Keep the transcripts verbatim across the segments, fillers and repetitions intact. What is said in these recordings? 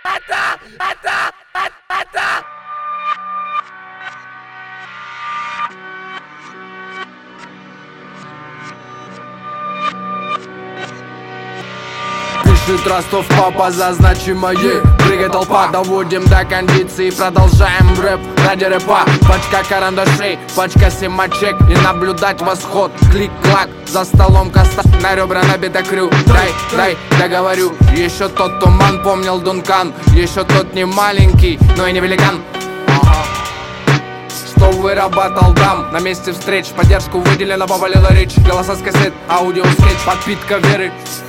это, это, это. Пишет Ростов, папа за значимое. Прыгай, толпа, доводим до кондиции. Продолжаем рэп ради рэпа. Пачка карандашей, пачка семачек. И наблюдать восход, клик-клак. За столом коста, на ребра набита крю. Дай, дай, договорю. Еще тот туман помнил Дункан. Еще тот не маленький, но и не великан. Что вырабатывал дам на месте встреч. Поддержку выделено, повалила речь. Голоса с кассет, аудио скетч. Подпитка веры,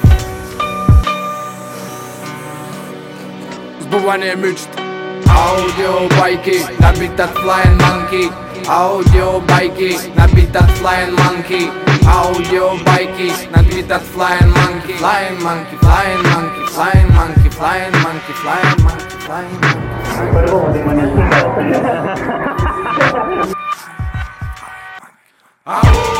сбывание мечт. Аудиобайки, набит от Flying Monkey. Аудиобайки, набит от Flying Monkey. Аудиобайки, набит от Flying Monkey. Flying Monkey, Flying Monkey, Flying Monkey, Flying Monkey, Flying Monkey, Flying Monkey. По-любому ты меня слышал. Ау!